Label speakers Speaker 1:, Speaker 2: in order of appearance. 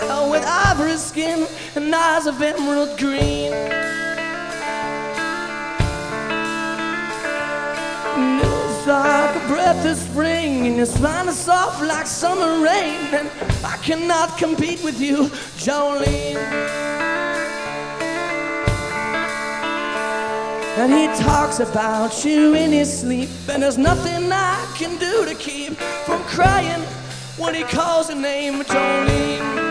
Speaker 1: with ivory skin and eyes of emerald green. It's like a breath of spring, and your smile is soft like summer rain. And I cannot compete with you, Jolene. And he talks about you in his sleep, and there's nothing I can do to keep from crying when he calls your name, Jolene.